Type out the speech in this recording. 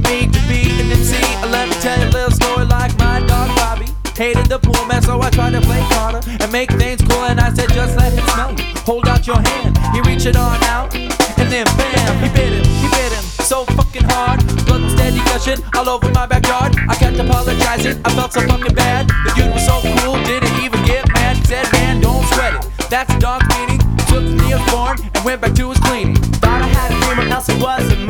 me to be an MC. Let me tell you a little story like my dog Bobby hated the pool man, so I tried to play Carter and make things cool. And I said, just let him smell you. Hold out your hand. He reached it on out, and then bam, he bit him so fucking hard. Blood was steady gushing all over my backyard. I kept apologizing, I felt so fucking bad. The dude was so cool, didn't even get mad. He said, man, don't sweat it, that's a dog's meaning. Took the Neosporin and went back to his cleaning. Thought I had a dream, or else it wasn't